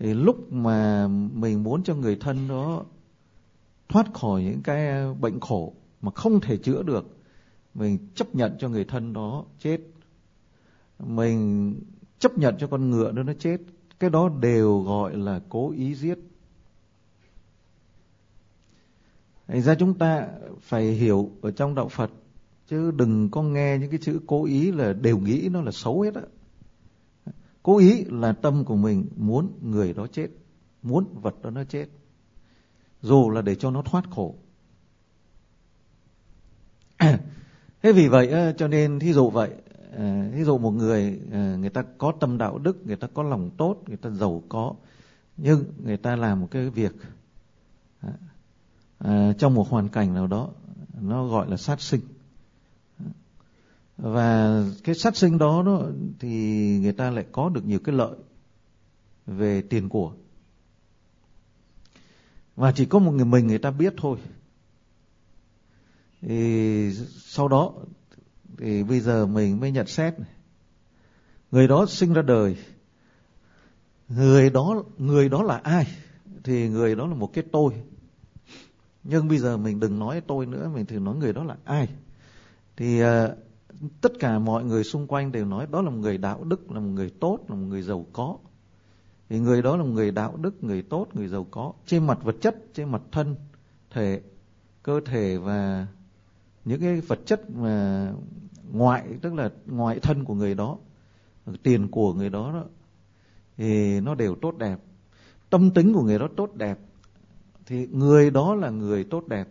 Thì lúc mà mình muốn cho người thân đó thoát khỏi những cái bệnh khổ mà không thể chữa được, mình chấp nhận cho người thân đó chết, mình chấp nhận cho con ngựa đó nó chết, cái đó đều gọi là cố ý giết. Thành ra chúng ta phải hiểu ở trong đạo Phật, chứ đừng có nghe những cái chữ cố ý là đều nghĩ nó là xấu hết á. Cố ý là tâm của mình muốn người đó chết, muốn vật đó nó chết, dù là để cho nó thoát khổ. Thế vì vậy cho nên thí dụ vậy, thí dụ một người, người ta có tâm đạo đức, người ta có lòng tốt, người ta giàu có, nhưng người ta làm một cái việc trong một hoàn cảnh nào đó, nó gọi là sát sinh. Và cái sát sinh đó thì người ta lại có được nhiều cái lợi về tiền của, và chỉ có một người ta biết thôi. Thì sau đó thì bây giờ mình mới nhận xét này. Người đó sinh ra đời, người đó là ai? Thì người đó là một cái tôi. Nhưng bây giờ mình đừng nói tôi nữa, mình thử nói người đó là ai. Thì tất cả mọi người xung quanh đều nói đó là một người đạo đức, là một người tốt, là một người giàu có. Thì người đó là một người đạo đức, người tốt, người giàu có, trên mặt vật chất, trên mặt thân thể, cơ thể và những cái vật chất mà ngoại, tức là ngoại thân của người đó, tiền của người đó, thì nó đều tốt đẹp. Tâm tính của người đó tốt đẹp, thì người đó là người tốt đẹp.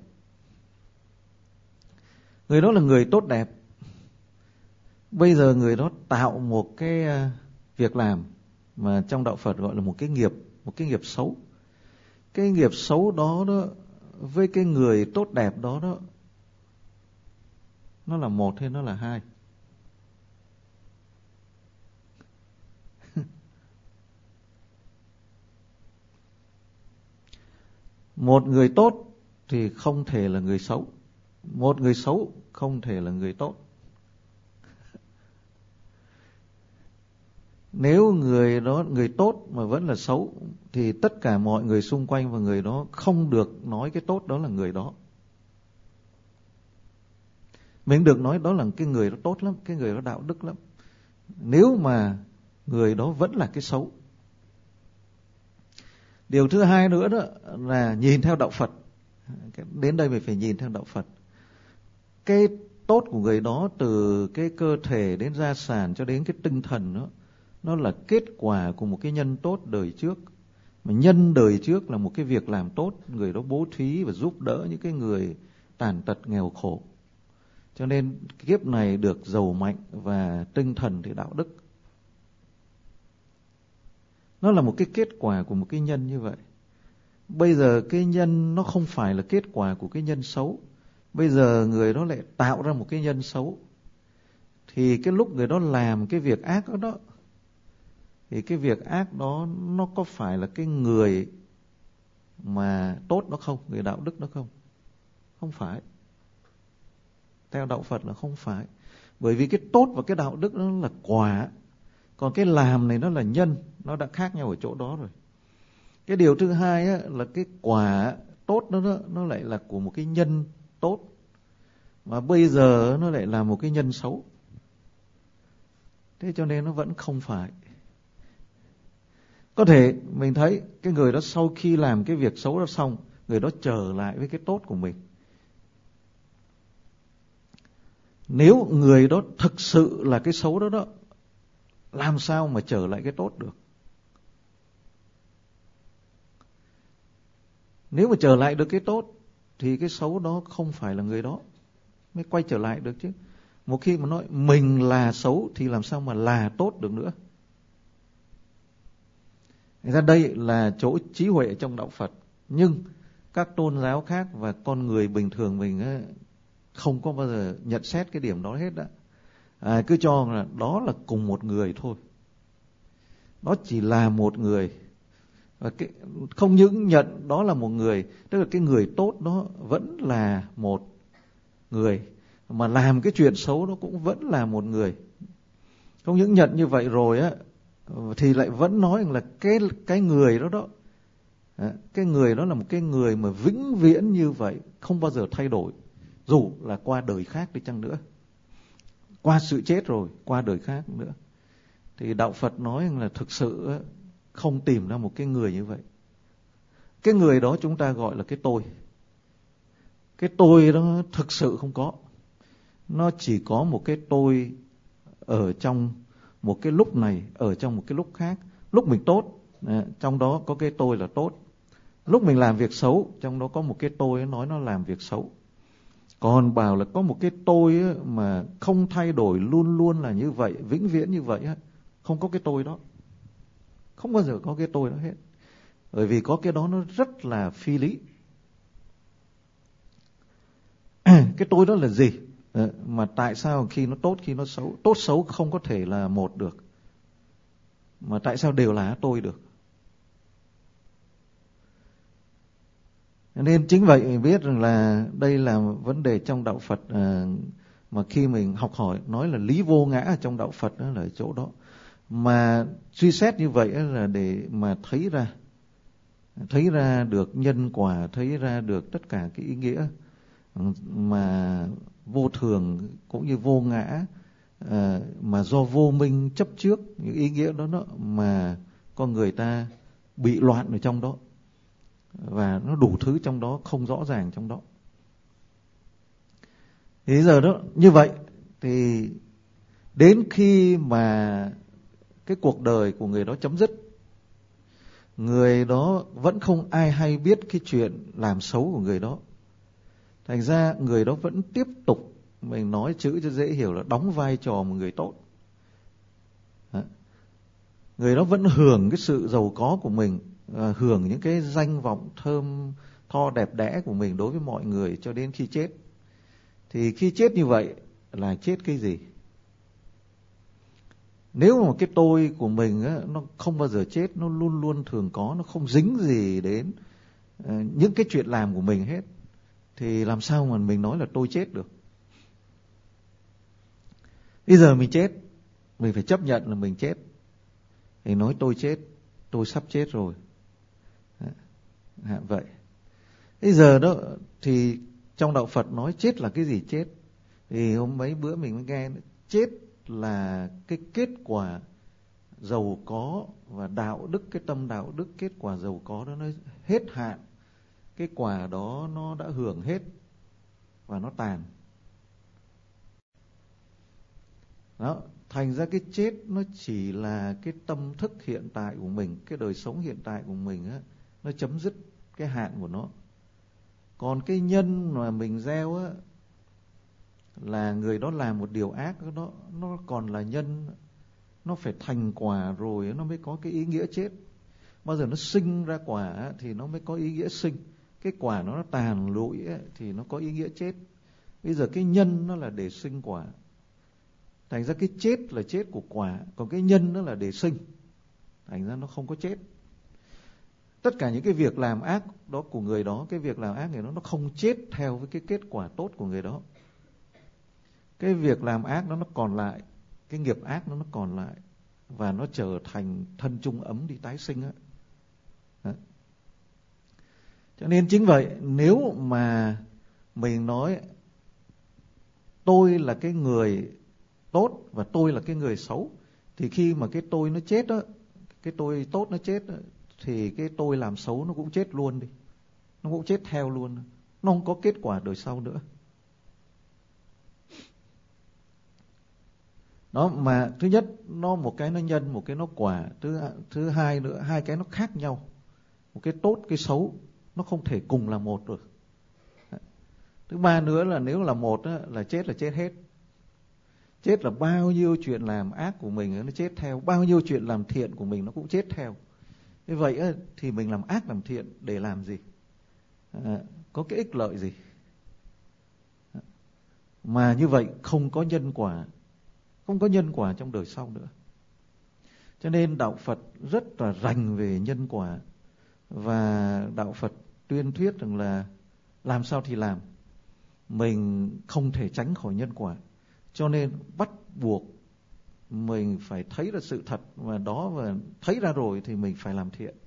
Người đó là người tốt đẹp. Bây giờ người đó tạo một cái việc làm mà trong đạo Phật gọi là một cái nghiệp xấu. Cái nghiệp xấu đó với cái người tốt đẹp đó, nó là một hay nó là hai? Một người tốt thì không thể là người xấu, một người xấu không thể là người tốt. Nếu người đó, người tốt mà vẫn là xấu, thì tất cả mọi người xung quanh và người đó không được nói cái tốt đó là người đó. Mình được nói đó là cái người đó tốt lắm, cái người đó đạo đức lắm, nếu mà người đó vẫn là cái xấu. Điều thứ hai nữa đó là nhìn theo đạo Phật. Đến đây mình phải nhìn theo đạo Phật. Cái tốt của người đó, từ cái cơ thể đến gia sản cho đến cái tinh thần đó, nó là kết quả của một cái nhân tốt đời trước. Mà nhân đời trước là một cái việc làm tốt, người đó bố thí và giúp đỡ những cái người tàn tật nghèo khổ. Cho nên kiếp này được giàu mạnh và tinh thần thì đạo đức. Nó là một cái kết quả của một cái nhân như vậy. Bây giờ cái nhân nó không phải là kết quả của cái nhân xấu. Bây giờ người đó lại tạo ra một cái nhân xấu. Thì cái lúc người đó làm cái việc ác đó, thì cái việc ác đó nó có phải là cái người mà tốt nó không, người đạo đức nó không? Không phải. Theo đạo Phật là không phải. Bởi vì cái tốt và cái đạo đức nó là quả, còn cái làm này nó là nhân, nó đã khác nhau ở chỗ đó rồi. Cái điều thứ hai là cái quả tốt đó, nó lại là của một cái nhân tốt, mà bây giờ nó lại là một cái nhân xấu. Thế cho nên nó vẫn không phải. Có thể mình thấy cái người đó sau khi làm cái việc xấu đó xong, người đó trở lại với cái tốt của mình. Nếu người đó thực sự là cái xấu đó, làm sao mà trở lại cái tốt được? Nếu mà trở lại được cái tốt thì cái xấu đó không phải là người đó, mới quay trở lại được chứ. Một khi mà nói mình là xấu thì làm sao mà là tốt được nữa? Thành ra đây là chỗ trí huệ trong đạo Phật. Nhưng các tôn giáo khác và con người bình thường mình không có bao giờ nhận xét cái điểm đó hết đó. Cứ cho là đó là cùng một người thôi. Đó chỉ là một người. Và không những nhận đó là một người, tức là cái người tốt đó vẫn là một người, mà làm cái chuyện xấu đó cũng vẫn là một người. Không những nhận như vậy rồi thì lại vẫn nói là cái người đó cái người đó là một cái người mà vĩnh viễn như vậy, không bao giờ thay đổi, dù là qua đời khác đi chăng nữa, qua sự chết rồi qua đời khác nữa. Thì đạo Phật nói là thực sự không tìm ra một cái người như vậy. Cái người đó chúng ta gọi là cái tôi. Cái tôi đó thực sự không có. Nó chỉ có một cái tôi ở trong một cái lúc này, ở trong một cái lúc khác. Lúc mình tốt, trong đó có cái tôi là tốt. Lúc mình làm việc xấu, trong đó có một cái tôi nói nó làm việc xấu. Còn bảo là có một cái tôi mà không thay đổi, luôn luôn là như vậy, vĩnh viễn như vậy, không có cái tôi đó. Không bao giờ có cái tôi đó hết. Bởi vì có cái đó nó rất là phi lý. Cái tôi đó là gì? Mà tại sao khi nó tốt, khi nó xấu? Tốt xấu không có thể là một được. Mà tại sao đều là tôi được? Nên chính vậy mình biết rằng là đây là vấn đề trong đạo Phật, mà khi mình học hỏi nói là lý vô ngã ở trong đạo Phật đó là ở chỗ đó. Mà suy xét như vậy là để mà thấy ra được nhân quả, thấy ra được tất cả cái ý nghĩa mà vô thường cũng như vô ngã, mà do vô minh chấp trước những ý nghĩa đó mà con người ta bị loạn ở trong đó, và nó đủ thứ trong đó không rõ ràng trong đó. Thế giờ đó như vậy thì đến khi mà cái cuộc đời của người đó chấm dứt, người đó vẫn không ai hay biết cái chuyện làm xấu của người đó. Thành ra người đó vẫn tiếp tục, mình nói chữ cho dễ hiểu là đóng vai trò một người tốt. Người đó vẫn hưởng cái sự giàu có của mình, hưởng những cái danh vọng thơm tho đẹp đẽ của mình đối với mọi người cho đến khi chết. Thì khi chết như vậy là chết cái gì? Nếu mà cái tôi của mình nó không bao giờ chết, nó luôn luôn thường có, nó không dính gì đến những cái chuyện làm của mình hết, thì làm sao mà mình nói là tôi chết được? Bây giờ mình chết, mình phải chấp nhận là mình chết. Thì nói tôi chết, tôi sắp chết rồi. Vậy. Bây giờ đó thì trong đạo Phật nói chết là cái gì chết? Thì hôm mấy bữa mình mới nghe, chết là cái kết quả giàu có và đạo đức, cái tâm đạo đức, kết quả giàu có đó nó hết hạn. Cái quả đó nó đã hưởng hết và nó tàn. Đó, thành ra cái chết nó chỉ là cái tâm thức hiện tại của mình, cái đời sống hiện tại của mình á, nó chấm dứt cái hạn của nó. Còn cái nhân mà mình gieo á, là người đó làm một điều ác đó, nó còn là nhân, nó phải thành quả rồi nó mới có cái ý nghĩa chết. Bao giờ nó sinh ra quả thì nó mới có ý nghĩa sinh. Cái quả nó tàn lụi thì nó có ý nghĩa chết. Bây giờ cái nhân nó là để sinh quả. Thành ra cái chết là chết của quả, còn cái nhân nó là để sinh. Thành ra nó không có chết. Tất cả những cái việc làm ác đó của người đó, cái việc làm ác người đó nó không chết theo với cái kết quả tốt của người đó. Cái việc làm ác đó nó còn lại, cái nghiệp ác đó nó còn lại, và nó trở thành thân chung ấm đi tái sinh á. Cho nên chính vậy, nếu mà mình nói tôi là cái người tốt và tôi là cái người xấu, thì khi mà cái tôi nó chết đó, cái tôi tốt nó chết đó, thì cái tôi làm xấu nó cũng chết luôn đi. Nó cũng chết theo luôn. Nó không có kết quả đời sau nữa. Đó, mà thứ nhất, nó một cái nó nhân, một cái nó quả. Thứ hai nữa, hai cái nó khác nhau. Một cái tốt, cái xấu, nó không thể cùng là một được. Thứ ba nữa là nếu là một là chết hết. Chết là bao nhiêu chuyện làm ác của mình nó chết theo, bao nhiêu chuyện làm thiện của mình nó cũng chết theo. Như vậy thì mình làm ác làm thiện để làm gì? Có cái ích lợi gì? Mà như vậy không có nhân quả, không có nhân quả trong đời sau nữa. Cho nên đạo Phật rất là rành về nhân quả, và đạo Phật tuyên thuyết rằng là làm sao thì làm, mình không thể tránh khỏi nhân quả. Cho nên bắt buộc mình phải thấy ra sự thật và đó, và thấy ra rồi thì mình phải làm thiện.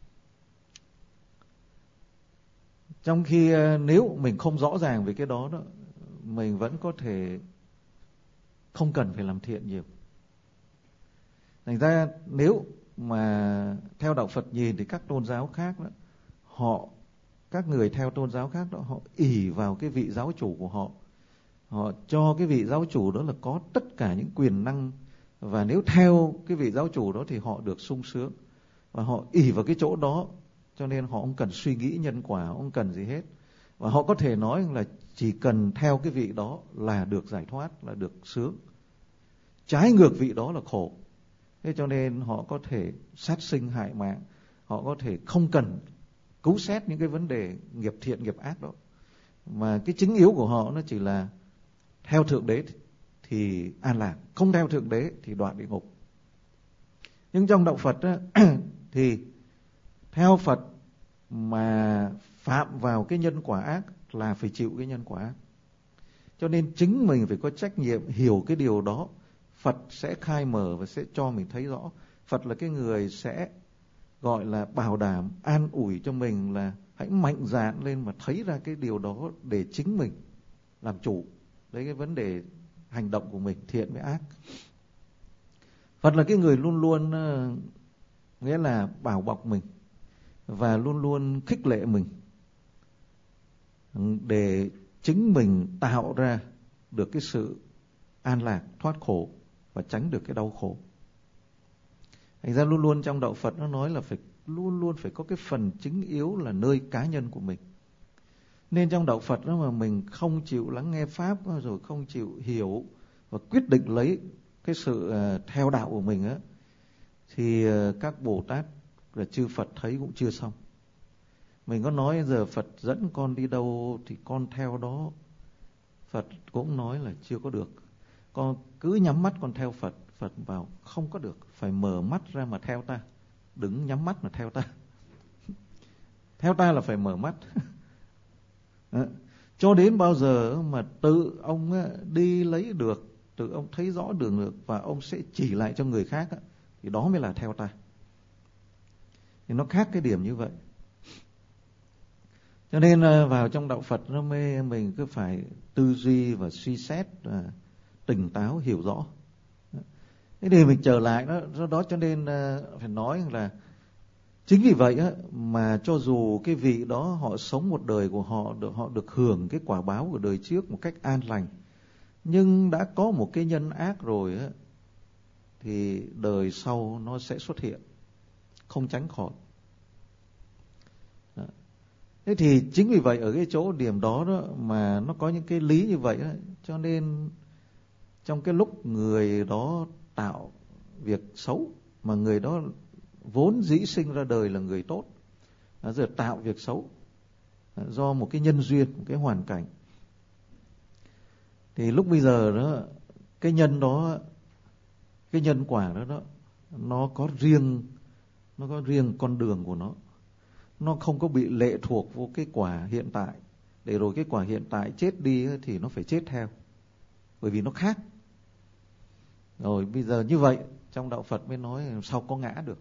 Trong khi nếu mình không rõ ràng về cái đó, mình vẫn có thể không cần phải làm thiện nhiều. Thành ra nếu mà theo đạo Phật nhìn thì các tôn giáo khác đó, các người theo tôn giáo khác đó, họ ỷ vào cái vị giáo chủ của họ. Họ cho cái vị giáo chủ đó là có tất cả những quyền năng, và nếu theo cái vị giáo chủ đó thì họ được sung sướng. Và họ ỷ vào cái chỗ đó, cho nên họ không cần suy nghĩ nhân quả, không cần gì hết. Và họ có thể nói là chỉ cần theo cái vị đó là được giải thoát, là được sướng. Trái ngược vị đó là khổ. Thế cho nên họ có thể sát sinh hại mạng, họ có thể không cần cứu xét những cái vấn đề nghiệp thiện nghiệp ác đó, mà cái chính yếu của họ nó chỉ là theo Thượng Đế thì an lạc, không theo Thượng Đế thì đoạn địa ngục. Nhưng trong đạo Phật á, thì theo Phật mà phạm vào cái nhân quả ác là phải chịu cái nhân quả ác. Cho nên chính mình phải có trách nhiệm hiểu cái điều đó. Phật sẽ khai mở và sẽ cho mình thấy rõ. Phật là cái người sẽ gọi là bảo đảm, an ủi cho mình là hãy mạnh dạn lên mà thấy ra cái điều đó để chính mình làm chủ đấy cái vấn đề hành động của mình, thiện với ác. Phật là cái người luôn luôn nghĩa là bảo bọc mình và luôn luôn khích lệ mình để chính mình tạo ra được cái sự an lạc, thoát khổ và tránh được cái đau khổ. Thành ra luôn luôn trong đạo Phật nó nói là phải luôn luôn phải có cái phần chính yếu là nơi cá nhân của mình. Nên trong đạo Phật đó mà mình không chịu lắng nghe Pháp, rồi không chịu hiểu và quyết định lấy cái sự theo đạo của mình á, thì các Bồ Tát và chư Phật thấy cũng chưa xong. Mình có nói giờ Phật dẫn con đi đâu thì con theo đó, Phật cũng nói là chưa có được. Con cứ nhắm mắt con theo Phật, Phật bảo không có được, phải mở mắt ra mà theo ta, đừng nhắm mắt mà theo ta. Theo ta là phải mở mắt. Cho đến bao giờ mà tự ông đi lấy được, tự ông thấy rõ đường được và ông sẽ chỉ lại cho người khác, thì đó mới là theo ta. Thì nó khác cái điểm như vậy. Cho nên vào trong đạo Phật nó mới mình cứ phải tư duy và suy xét và tỉnh táo hiểu rõ. Thế thì mình trở lại đó cho nên phải nói là chính vì vậy mà cho dù cái vị đó họ sống một đời của họ được hưởng cái quả báo của đời trước một cách an lành, nhưng đã có một cái nhân ác rồi thì đời sau nó sẽ xuất hiện, không tránh khỏi. Thế thì chính vì vậy ở cái chỗ điểm đó mà nó có những cái lý như vậy cho nên trong cái lúc người đó tạo việc xấu, mà người đó vốn dĩ sinh ra đời là người tốt, giờ tạo việc xấu do một cái nhân duyên, một cái hoàn cảnh, thì lúc bây giờ đó cái nhân đó, cái nhân quả đó nó có riêng con đường của nó không có bị lệ thuộc vô cái quả hiện tại, để rồi cái quả hiện tại chết đi thì nó phải chết theo, bởi vì nó khác. Rồi bây giờ như vậy trong đạo Phật mới nói sao có ngã được.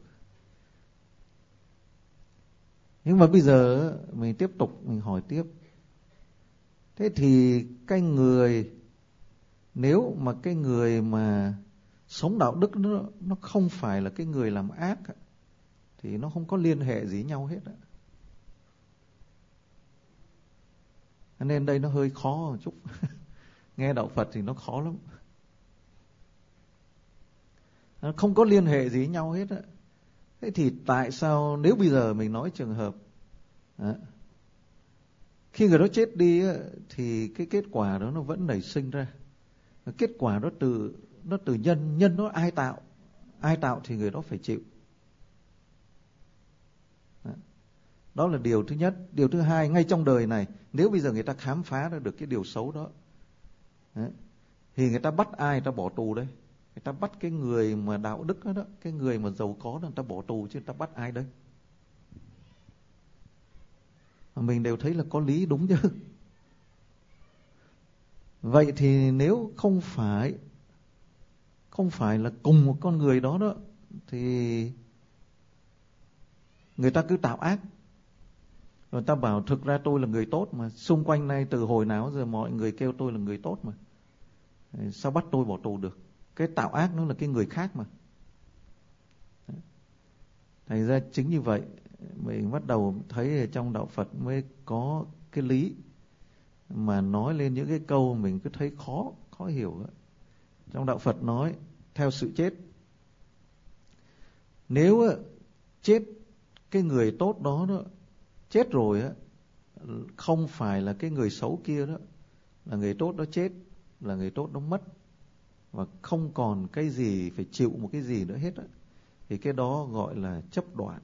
Nhưng mà bây giờ mình tiếp tục mình hỏi tiếp. Thế thì cái người, nếu mà cái người mà sống đạo đức nó không phải là cái người làm ác thì nó không có liên hệ gì nhau hết. Nên đây nó hơi khó một chút. Nghe đạo Phật thì nó khó lắm. Nó không có liên hệ gì với nhau hết. Thế thì tại sao nếu bây giờ mình nói trường hợp khi người đó chết đi thì cái kết quả đó nó vẫn nảy sinh ra. Kết quả đó nó từ nhân nó ai tạo thì người đó phải chịu. Đó là điều thứ nhất. Điều thứ hai, ngay trong đời này, nếu bây giờ người ta khám phá ra được cái điều xấu đó, thì người ta bắt ai, người ta bỏ tù đấy? Người ta bắt cái người mà đạo đức đó, cái người mà giàu có đó, người ta bỏ tù, chứ người ta bắt ai đấy? Mà mình đều thấy là có lý đúng chứ. Vậy thì nếu không không phải là cùng một con người đó đó, thì người ta cứ tạo ác. Rồi ta bảo thực ra tôi là người tốt mà, xung quanh này từ hồi nào giờ mọi người kêu tôi là người tốt mà, sao bắt tôi bỏ tù được? Cái tạo ác nó là cái người khác mà. Thành ra chính như vậy mình bắt đầu thấy trong đạo Phật mới có cái lý mà nói lên những cái câu mình cứ thấy khó hiểu. Trong đạo Phật nói theo sự chết, nếu chết cái người tốt đó chết rồi á, không phải là cái người xấu kia đó, là người tốt đó chết, là người tốt đó mất và không còn cái gì phải chịu một cái gì nữa hết á, thì cái đó gọi là chấp đoạn.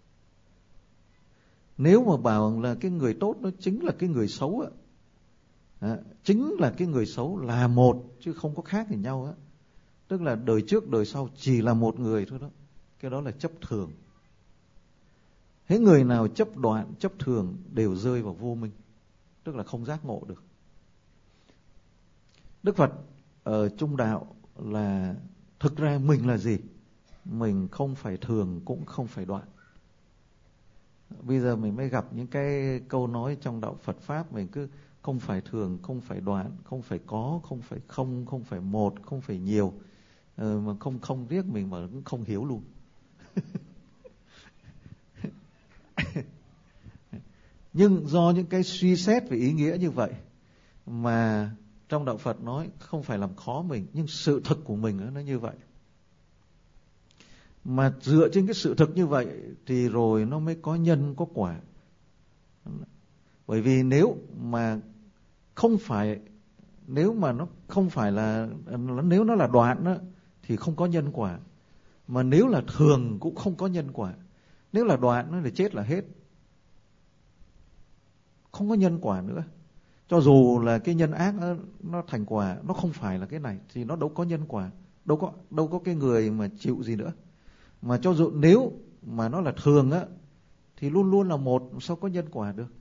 Nếu mà bảo là cái người tốt đó chính là cái người xấu á, chính là cái người xấu là một chứ không có khác gì nhau á, tức là đời trước đời sau chỉ là một người thôi đó, cái đó là chấp thường. Thế người nào chấp đoạn, chấp thường đều rơi vào vô minh, tức là không giác ngộ được. Đức Phật ở trung đạo là thực ra mình là gì? Mình không phải thường cũng không phải đoạn. Bây giờ mình mới gặp những cái câu nói trong đạo Phật Pháp, mình cứ không phải thường, không phải đoạn, không phải có, không phải không, không phải một, không phải nhiều, mà không riết mình mà cũng không hiểu luôn. Nhưng do những cái suy xét về ý nghĩa như vậy mà trong đạo Phật nói không phải làm khó mình, nhưng sự thực của mình nó như vậy. Mà dựa trên cái sự thực như vậy thì rồi nó mới có nhân có quả. Bởi vì nếu mà không phải, nếu mà nó không phải là, nếu nó là đoạn đó, thì không có nhân quả. Mà nếu là thường cũng không có nhân quả. Nếu là đoạn nó thì chết là hết, không có nhân quả nữa. Cho dù là cái nhân ác nó thành quả, nó không phải là cái này thì nó đâu có nhân quả, đâu có cái người mà chịu gì nữa. Mà cho dù nếu mà nó là thường á thì luôn luôn là một, sao có nhân quả được?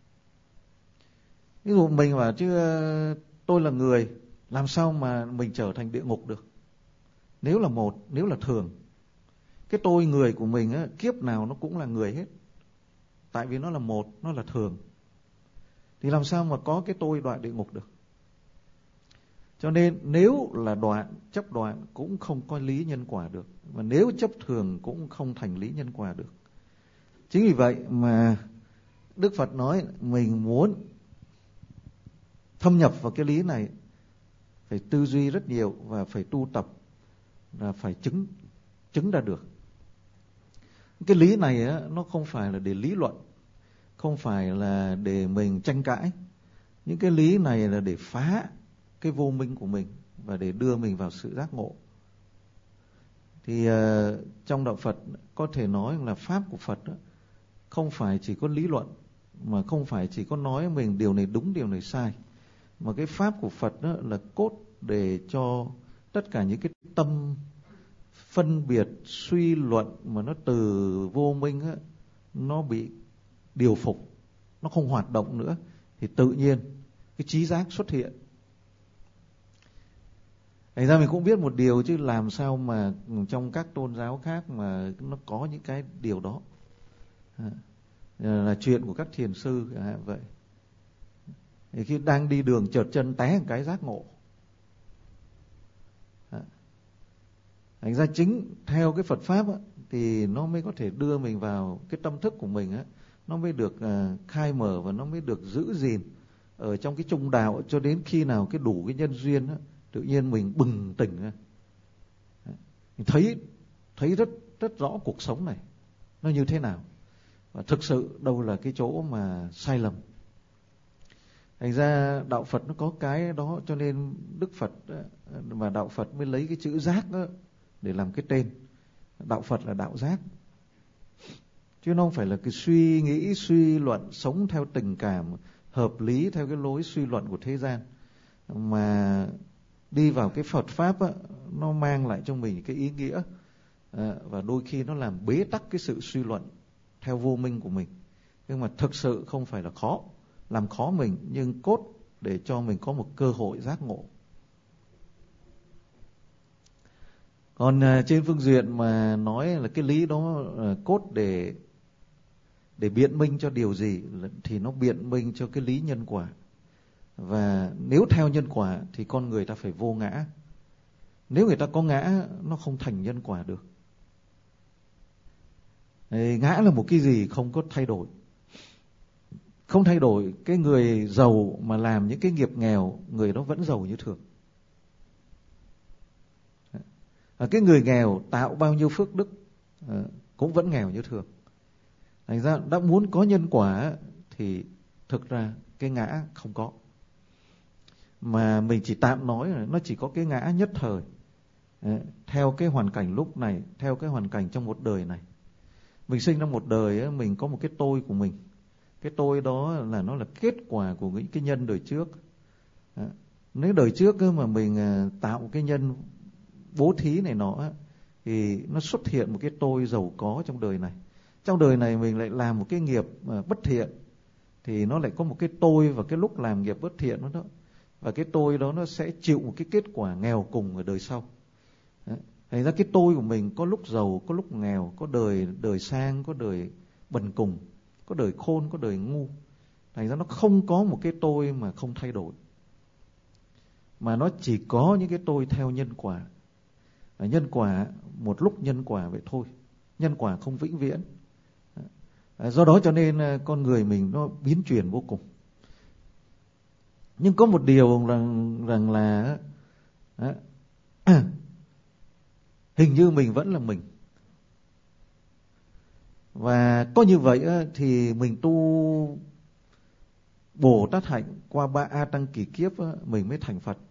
Ví dụ mình bảo chứ tôi là người, làm sao mà mình trở thành địa ngục được? Nếu là một, nếu là thường, cái tôi người của mình á, kiếp nào nó cũng là người hết. Tại vì nó là một, nó là thường, thì làm sao mà có cái tôi đoạn địa ngục được? Cho nên nếu là đoạn, chấp đoạn cũng không có lý nhân quả được, mà nếu chấp thường cũng không thành lý nhân quả được. Chính vì vậy mà Đức Phật nói mình muốn thâm nhập vào cái lý này phải tư duy rất nhiều và phải tu tập, là phải chứng ra được. Cái lý này á, nó không phải là để lý luận, không phải là để mình tranh cãi. Những cái lý này là để phá cái vô minh của mình và để đưa mình vào sự giác ngộ. Thì trong đạo Phật có thể nói là pháp của Phật đó, không phải chỉ có lý luận, mà không phải chỉ có nói mình điều này đúng điều này sai, mà cái pháp của Phật đó là cốt để cho tất cả những cái tâm phân biệt suy luận mà nó từ vô minh á, nó bị điều phục, nó không hoạt động nữa, thì tự nhiên cái trí giác xuất hiện. Thành ra mình cũng biết một điều chứ làm sao mà trong các tôn giáo khác mà nó có những cái điều đó, là chuyện của các thiền sư vậy. Thì khi đang đi đường trượt chân té một cái giác ngộ. Thành ra chính theo cái Phật Pháp á, thì nó mới có thể đưa mình vào cái tâm thức của mình á, nó mới được khai mở và nó mới được giữ gìn ở trong cái trung đạo, cho đến khi nào cái đủ cái nhân duyên á, tự nhiên mình bừng tỉnh ra, mình thấy rất rõ cuộc sống này nó như thế nào và thực sự đâu là cái chỗ mà sai lầm. Thành ra đạo Phật nó có cái đó, cho nên Đức Phật và đạo Phật mới lấy cái chữ giác đó để làm cái tên. Đạo Phật là đạo giác, chứ nó không phải là cái suy nghĩ, suy luận, sống theo tình cảm hợp lý theo cái lối suy luận của thế gian, mà đi vào cái Phật Pháp á, nó mang lại cho mình cái ý nghĩa, và đôi khi nó làm bế tắc cái sự suy luận theo vô minh của mình. Nhưng mà thực sự không phải là khó, làm khó mình, nhưng cốt để cho mình có một cơ hội giác ngộ. Còn trên phương diện mà nói là cái lý đó cốt để biện minh cho điều gì, thì nó biện minh cho cái lý nhân quả. Và nếu theo nhân quả thì con người ta phải vô ngã. Nếu người ta có ngã, nó không thành nhân quả được. Ngã là một cái gì không có thay đổi. Không thay đổi. Cái người giàu mà làm những cái nghiệp nghèo, người đó vẫn giàu như thường. Cái người nghèo tạo bao nhiêu phước đức cũng vẫn nghèo như thường. Thành ra đã muốn có nhân quả thì thực ra cái ngã không có. Mà mình chỉ tạm nói là nó chỉ có cái ngã nhất thời, theo cái hoàn cảnh lúc này, theo cái hoàn cảnh trong một đời này. Mình sinh ra một đời, mình có một cái tôi của mình. Cái tôi đó là nó là kết quả của những cái nhân đời trước. Nếu đời trước mà mình tạo một cái nhân bố thí này nọ, thì nó xuất hiện một cái tôi giàu có trong đời này. Trong đời này mình lại làm một cái nghiệp bất thiện, thì nó lại có một cái tôi vào cái lúc làm nghiệp bất thiện đó. Và cái tôi đó nó sẽ chịu một cái kết quả nghèo cùng ở đời sau. Thành ra cái tôi của mình có lúc giàu, có lúc nghèo, có đời sang, có đời bần cùng, có đời khôn, có đời ngu. Thành ra nó không có một cái tôi mà không thay đổi, mà nó chỉ có những cái tôi theo nhân quả. Nhân quả một lúc nhân quả vậy thôi, nhân quả không vĩnh viễn. Do đó cho nên con người mình nó biến chuyển vô cùng. Nhưng có một điều rằng là hình như mình vẫn là mình. Và có như vậy thì mình tu Bồ Tát hạnh qua 3 A Tăng kỳ kiếp mình mới thành Phật.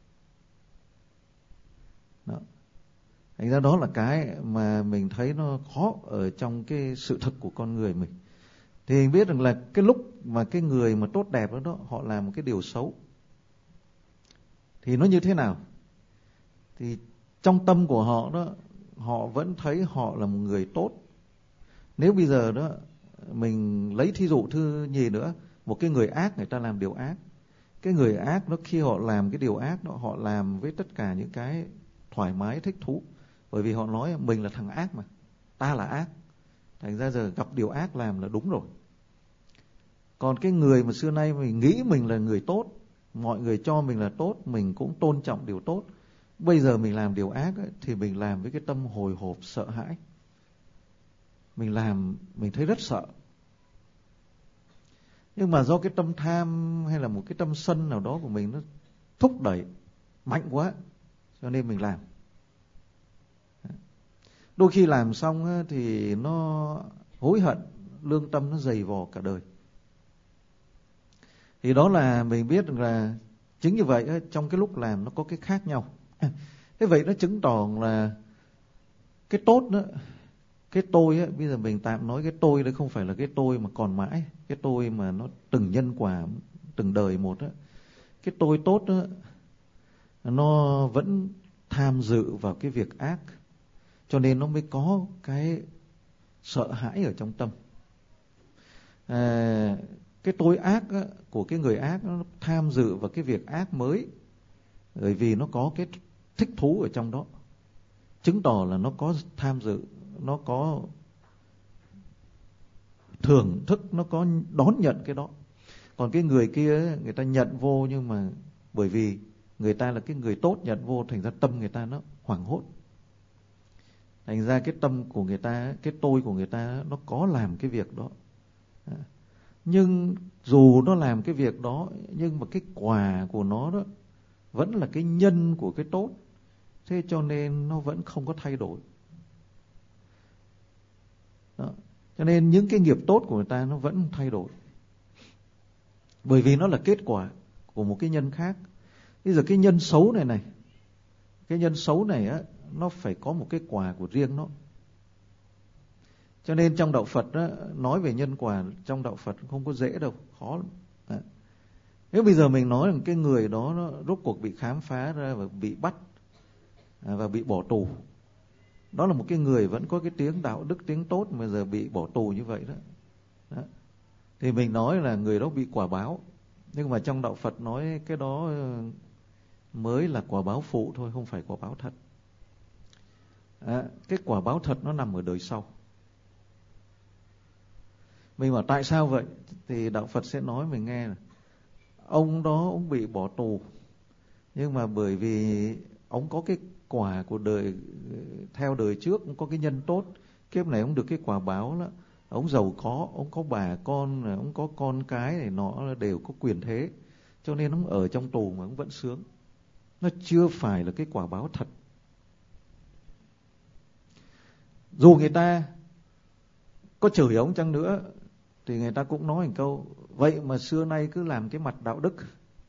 Đó. Thành ra đó là cái mà mình thấy nó khó ở trong cái sự thực của con người mình. Thì mình biết rằng là cái lúc mà cái người mà tốt đẹp đó, họ làm một cái điều xấu, thì nó như thế nào? Thì trong tâm của họ đó, họ vẫn thấy họ là một người tốt. Nếu bây giờ đó mình lấy thí dụ thứ nhì nữa, một cái người ác người ta làm điều ác. Cái người ác đó khi họ làm cái điều ác đó, họ làm với tất cả những cái thoải mái thích thú. Bởi vì họ nói mình là thằng ác mà, ta là ác. Thành ra giờ gặp điều ác làm là đúng rồi. Còn cái người mà xưa nay mình nghĩ mình là người tốt, mọi người cho mình là tốt, mình cũng tôn trọng điều tốt. Bây giờ mình làm điều ác ấy, thì mình làm với cái tâm hồi hộp sợ hãi. Mình làm mình thấy rất sợ. Nhưng mà do cái tâm tham hay là một cái tâm sân nào đó của mình nó thúc đẩy mạnh quá, cho nên mình làm. Đôi khi làm xong thì nó hối hận, lương tâm nó dày vò cả đời. Thì đó là mình biết là chính như vậy, trong cái lúc làm nó có cái khác nhau. Thế vậy nó chứng tỏ là cái tốt đó, cái tôi ấy, bây giờ mình tạm nói cái tôi đấy không phải là cái tôi mà còn mãi, cái tôi mà nó từng nhân quả, từng đời một đó. Cái tôi tốt đó, nó vẫn tham dự vào cái việc ác, cho nên nó mới có cái sợ hãi ở trong tâm. Cái tôi ác á, của cái người ác nó tham dự vào cái việc ác mới, bởi vì nó có cái thích thú ở trong đó, chứng tỏ là nó có tham dự, nó có thưởng thức, nó có đón nhận cái đó. Còn cái người kia người ta nhận vô, nhưng mà bởi vì người ta là cái người tốt nhận vô, thành ra tâm người ta nó hoảng hốt. Thành ra cái tâm của người ta, cái tôi của người ta nó có làm cái việc đó. Nhưng dù nó làm cái việc đó, nhưng mà cái quả của nó đó vẫn là cái nhân của cái tốt. Thế cho nên nó vẫn không có thay đổi. Đó. Cho nên những cái nghiệp tốt của người ta nó vẫn thay đổi, bởi vì nó là kết quả của một cái nhân khác. Bây giờ cái nhân xấu này, cái nhân xấu này á, nó phải có một cái quả của riêng nó. Cho nên trong đạo Phật á, nói về nhân quả trong đạo Phật không có dễ đâu, khó lắm. Nếu bây giờ mình nói rằng cái người đó nó rốt cuộc bị khám phá ra và bị bắt và bị bỏ tù, đó là một cái người vẫn có cái tiếng đạo đức, tiếng tốt, mà giờ bị bỏ tù như vậy đó. Thì mình nói là người đó bị quả báo. Nhưng mà trong đạo Phật nói cái đó mới là quả báo phụ thôi, không phải quả báo thật. Cái quả báo thật nó nằm ở đời sau. Mình bảo tại sao vậy? Thì đạo Phật sẽ nói mình nghe là ông đó ông bị bỏ tù, nhưng mà bởi vì ông có cái quả của đời, theo đời trước ông có cái nhân tốt, kiếp này ông được cái quả báo đó, ông giàu có, ông có bà con, ông có con cái này nó đều có quyền thế, cho nên ông ở trong tù mà ông vẫn sướng. Nó chưa phải là cái quả báo thật. Dù người ta có chửi ông chăng nữa thì người ta cũng nói một câu, vậy mà xưa nay cứ làm cái mặt đạo đức.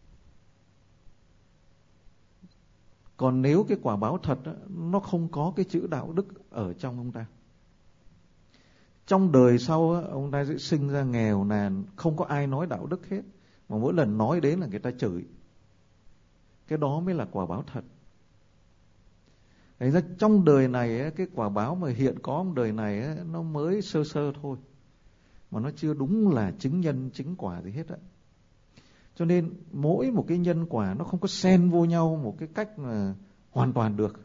Còn nếu cái quả báo thật đó, nó không có cái chữ đạo đức ở trong ông ta. Trong đời sau ông ta sẽ sinh ra nghèo nàn, không có ai nói đạo đức hết, mà mỗi lần nói đến là người ta chửi. Cái đó mới là quả báo thật. Thành ra trong đời này cái quả báo mà hiện có trong đời này nó mới sơ sơ thôi, mà nó chưa đúng là chứng nhân chứng quả gì hết á. Cho nên mỗi một cái nhân quả nó không có xen vô nhau một cái cách mà hoàn toàn được.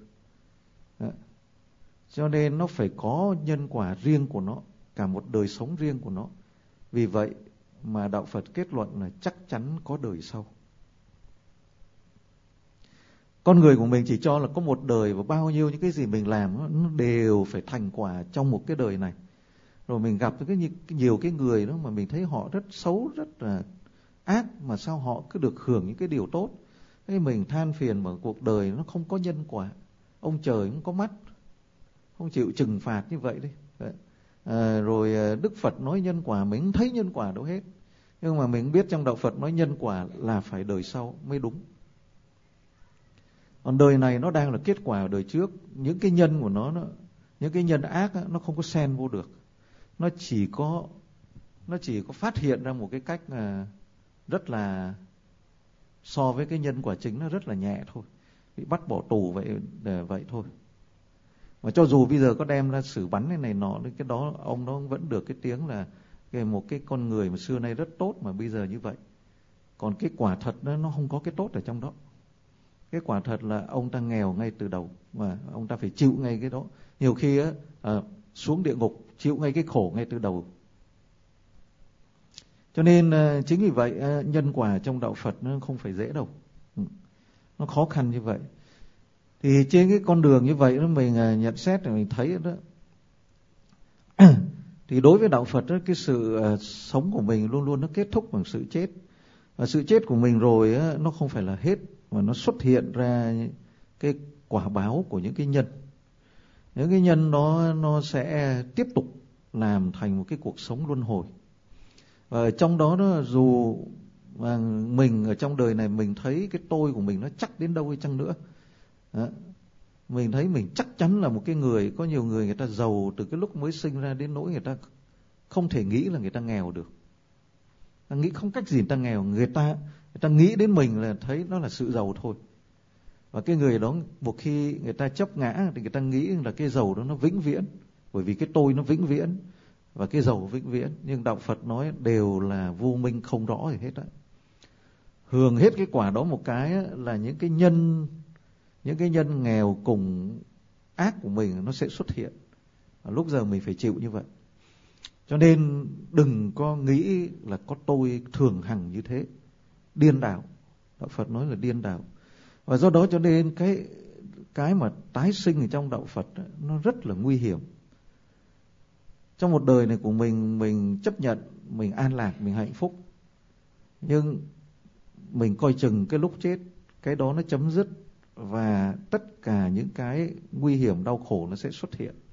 Cho nên nó phải có nhân quả riêng của nó, cả một đời sống riêng của nó. Vì vậy mà đạo Phật kết luận là chắc chắn có đời sau. Con người của mình chỉ cho là có một đời, và bao nhiêu những cái gì mình làm nó đều phải thành quả trong một cái đời này. Rồi mình gặp nhiều cái người đó mà mình thấy họ rất xấu, rất là ác, mà sao họ cứ được hưởng những cái điều tốt. Thế mình than phiền mà cuộc đời nó không có nhân quả. Ông trời không có mắt, không chịu trừng phạt như vậy đi. Rồi Đức Phật nói nhân quả, mình không thấy nhân quả đâu hết. Nhưng mà mình biết trong đạo Phật nói nhân quả là phải đời sau mới đúng. Còn đời này nó đang là kết quả ở đời trước. Những cái nhân của nó những cái nhân ác nó không có xen vô được. Nó chỉ có phát hiện ra một cái cách rất là, so với cái nhân quả chính nó rất là nhẹ thôi, bị bắt bỏ tù vậy thôi. Mà cho dù bây giờ có đem ra xử bắn này nọ, cái đó ông đó vẫn được cái tiếng là một cái con người mà xưa nay rất tốt mà bây giờ như vậy. Còn cái quả thật nó không có cái tốt ở trong đó. Cái quả thật là ông ta nghèo ngay từ đầu, mà ông ta phải chịu ngay cái đó. Nhiều khi xuống địa ngục chịu ngay cái khổ ngay từ đầu. Cho nên chính vì vậy nhân quả trong đạo Phật nó không phải dễ đâu, nó khó khăn như vậy. Thì trên cái con đường như vậy đó, mình nhận xét thì mình thấy đó thì đối với đạo Phật đó, cái sự sống của mình luôn luôn nó kết thúc bằng sự chết. Và sự chết của mình rồi nó không phải là hết, mà nó xuất hiện ra cái quả báo của những cái nhân. Những cái nhân đó nó sẽ tiếp tục làm thành một cái cuộc sống luân hồi. Và trong đó dù mà mình ở trong đời này mình thấy cái tôi của mình nó chắc đến đâu đi chăng nữa, mình thấy mình chắc chắn là một cái người, có nhiều người ta giàu từ cái lúc mới sinh ra đến nỗi người ta không thể nghĩ là người ta nghèo được. Ta nghĩ không cách gì người ta nghèo, người ta nghĩ đến mình là thấy nó là sự giàu thôi. Và cái người đó một khi người ta chấp ngã thì người ta nghĩ là cái giàu đó nó vĩnh viễn, bởi vì cái tôi nó vĩnh viễn và cái giàu vĩnh viễn. Nhưng đạo Phật nói đều là vô minh không rõ gì hết á. Hưởng hết cái quả đó một cái là những cái nhân nghèo cùng ác của mình nó sẽ xuất hiện. Và lúc giờ mình phải chịu như vậy. Cho nên đừng có nghĩ là có tôi thường hằng như thế, điên đảo. Đạo Phật nói là điên đảo. Và do đó cho nên cái mà tái sinh ở trong đạo Phật nó rất là nguy hiểm. Trong một đời này của mình chấp nhận, mình an lạc, mình hạnh phúc. Nhưng mình coi chừng cái lúc chết, cái đó nó chấm dứt và tất cả những cái nguy hiểm đau khổ nó sẽ xuất hiện.